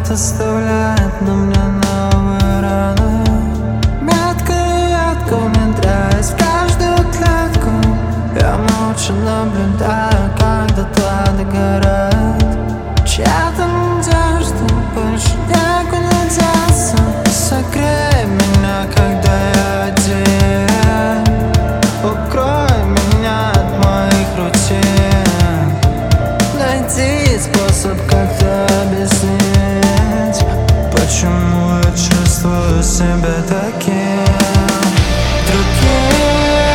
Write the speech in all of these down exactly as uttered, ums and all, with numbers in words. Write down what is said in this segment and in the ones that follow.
Год оставляет на мне новые раны. Метко и ядко внедряясь в каждую клетку, я молча наблюдаю, как дотла догорает чья-то надежда, больше некуда деться. Согрей меня, когда я один, укрой меня от моих рутин. Найди способ как-то объяснить, почему я чувствую себя таким другим.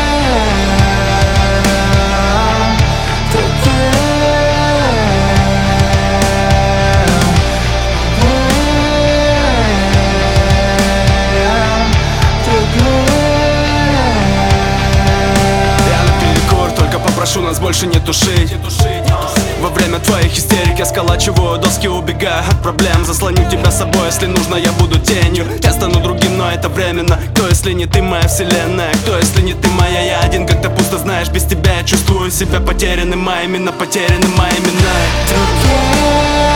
Прошу нас больше не тушить. Во время твоих истерик я сколачиваю доски, убегая от проблем. Заслоню тебя собой, если нужно, я буду тенью. Я стану другим, но это временно. Кто, если не ты, моя вселенная? Кто, если не ты, моя? Я один, как-то пусто, знаешь, без тебя я чувствую себя потерянным. А именно потерянным, а именно другим.